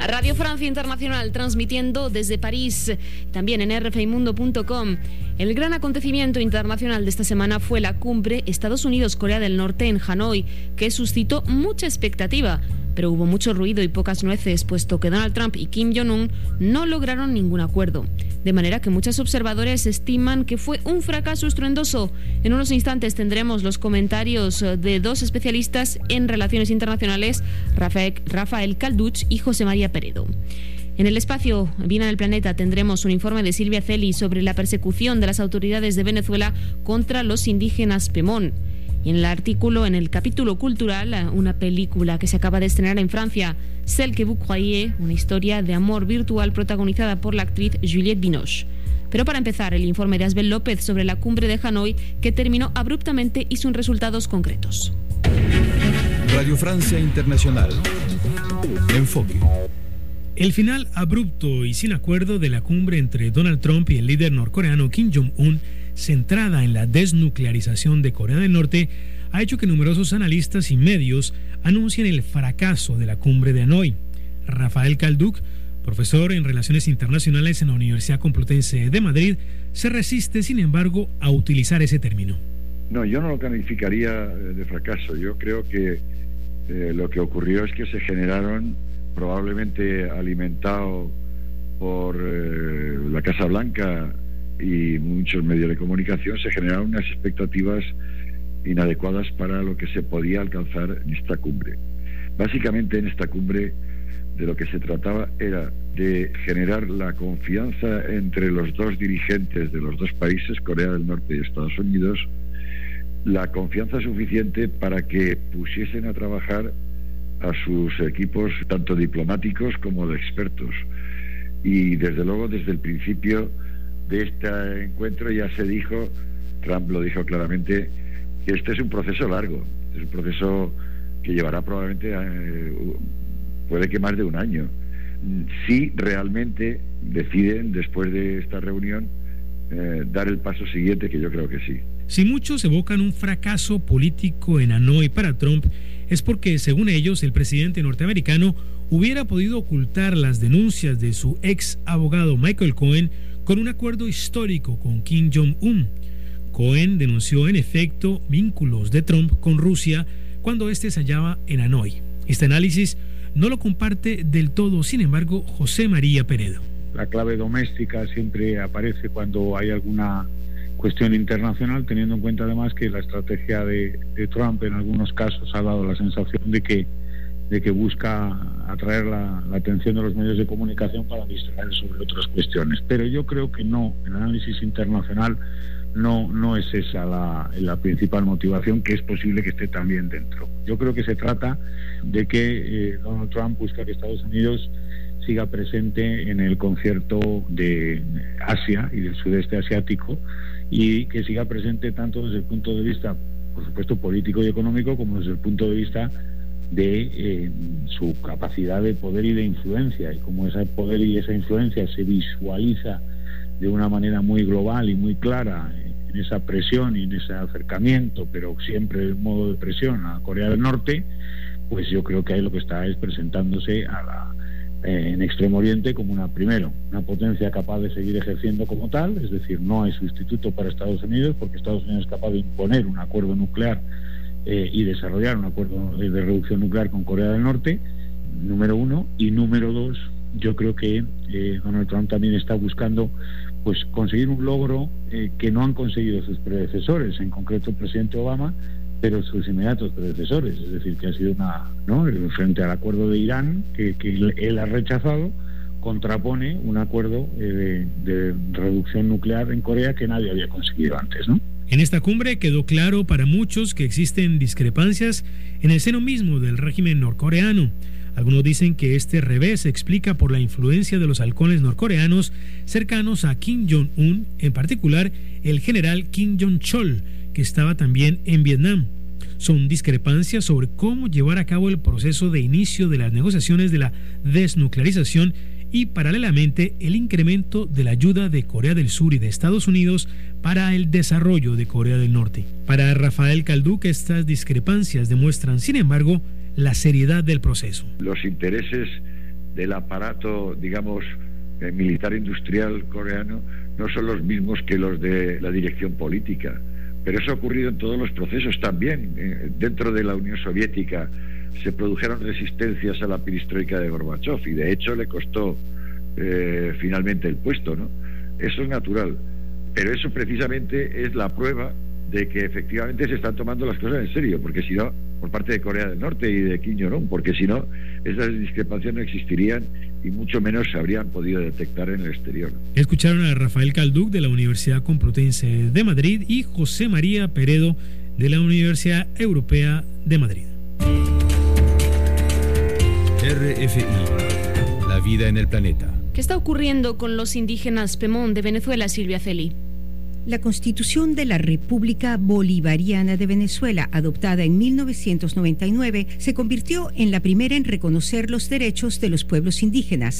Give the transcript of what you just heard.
Radio Francia Internacional transmitiendo desde París, también en rfimundo.com. El gran acontecimiento internacional de esta semana fue la cumbre Estados Unidos-Corea del Norte en Hanoi, que suscitó mucha expectativa, pero hubo mucho ruido y pocas nueces, puesto que Donald Trump y Kim Jong-un no lograron ningún acuerdo. De manera que muchos observadores estiman que fue un fracaso estruendoso. En unos instantes tendremos los comentarios de dos especialistas en relaciones internacionales, Rafael Calduch y José María Peredo. En el espacio Vida en el Planeta tendremos un informe de Silvia Celi sobre la persecución de las autoridades de Venezuela contra los indígenas Pemón. Y en el artículo, en el capítulo cultural, una película que se acaba de estrenar en Francia, Celle que vous croyez, una historia de amor virtual protagonizada por la actriz Juliette Binoche. Pero para empezar, el informe de Asbel López sobre la cumbre de Hanoi, que terminó abruptamente y sin resultados concretos. Radio Francia Internacional. Enfoque. El final abrupto y sin acuerdo de la cumbre entre Donald Trump y el líder norcoreano Kim Jong-un, centrada en la desnuclearización de Corea del Norte, ha hecho que numerosos analistas y medios anuncien el fracaso de la cumbre de Hanoi. Rafael Calduch, profesor en Relaciones Internacionales en la Universidad Complutense de Madrid, se resiste, sin embargo, a utilizar ese término. No, yo no lo calificaría de fracaso. Yo creo que lo que ocurrió es que se generaron, probablemente alimentado por la Casa Blanca y muchos medios de comunicación, se generaron unas expectativas inadecuadas para lo que se podía alcanzar en esta cumbre. Básicamente en esta cumbre de lo que se trataba era de generar la confianza entre los dos dirigentes de los dos países, Corea del Norte y Estados Unidos, la confianza suficiente para que pusiesen a trabajar a sus equipos tanto diplomáticos como de expertos. Y desde luego desde el principio de este encuentro ya se dijo, Trump lo dijo claramente, que este es un proceso largo, es un proceso que llevará probablemente, puede que más de un año. Si realmente deciden, después de esta reunión, dar el paso siguiente, que yo creo que sí. Si muchos evocan un fracaso político en Hanoi para Trump, es porque, según ellos, el presidente norteamericano hubiera podido ocultar las denuncias de su ex abogado Michael Cohen con un acuerdo histórico con Kim Jong-un. Cohen denunció en efecto vínculos de Trump con Rusia cuando éste se hallaba en Hanoi. Este análisis no lo comparte del todo, sin embargo, José María Peredo. La clave doméstica siempre aparece cuando hay alguna cuestión internacional, teniendo en cuenta además que la estrategia de Trump en algunos casos ha dado la sensación de que busca atraer la atención de los medios de comunicación para distraer sobre otras cuestiones. Pero yo creo que no, el análisis internacional no es esa la principal motivación, que es posible que esté también dentro. Yo creo que se trata de que Donald Trump busca que Estados Unidos siga presente en el concierto de Asia y del sudeste asiático, y que siga presente tanto desde el punto de vista, por supuesto, político y económico, como desde el punto de vista de su capacidad de poder y de influencia, y como ese poder y esa influencia se visualiza de una manera muy global y muy clara en esa presión y en ese acercamiento, pero siempre en modo de presión a Corea del Norte, pues yo creo que ahí lo que está es presentándose en Extremo Oriente como una potencia capaz de seguir ejerciendo como tal, es decir, no hay sustituto para Estados Unidos, porque Estados Unidos es capaz de imponer un acuerdo nuclear y desarrollar un acuerdo de reducción nuclear con Corea del Norte, número uno. Y número dos, yo creo que Donald Trump también está buscando pues conseguir un logro que no han conseguido sus predecesores, en concreto el presidente Obama, pero sus inmediatos predecesores, es decir, que ha sido frente al acuerdo de Irán, que él ha rechazado, contrapone un acuerdo de reducción nuclear en Corea que nadie había conseguido antes, ¿no? En esta cumbre quedó claro para muchos que existen discrepancias en el seno mismo del régimen norcoreano. Algunos dicen que este revés se explica por la influencia de los halcones norcoreanos cercanos a Kim Jong-un, en particular el general Kim Jong-chol, que estaba también en Vietnam. Son discrepancias sobre cómo llevar a cabo el proceso de inicio de las negociaciones de la desnuclearización y, paralelamente, el incremento de la ayuda de Corea del Sur y de Estados Unidos para el desarrollo de Corea del Norte. Para Rafael Calduch, estas discrepancias demuestran, sin embargo, la seriedad del proceso. Los intereses del aparato, digamos, militar industrial coreano no son los mismos que los de la dirección política. Pero eso ha ocurrido en todos los procesos también. Dentro de la Unión Soviética se produjeron resistencias a la perestroika de Gorbachev y de hecho le costó finalmente el puesto, ¿no? Eso es natural. Pero eso precisamente es la prueba de que efectivamente se están tomando las cosas en serio, porque si no, por parte de Corea del Norte y de Kim Jong-un, porque si no, esas discrepancias no existirían y mucho menos se habrían podido detectar en el exterior. Escucharon a Rafael Calduc de la Universidad Complutense de Madrid y José María Peredo de la Universidad Europea de Madrid. RFI, la vida en el planeta. ¿Qué está ocurriendo con los indígenas Pemón de Venezuela, Silvia Celi? La Constitución de la República Bolivariana de Venezuela, adoptada en 1999, se convirtió en la primera en reconocer los derechos de los pueblos indígenas.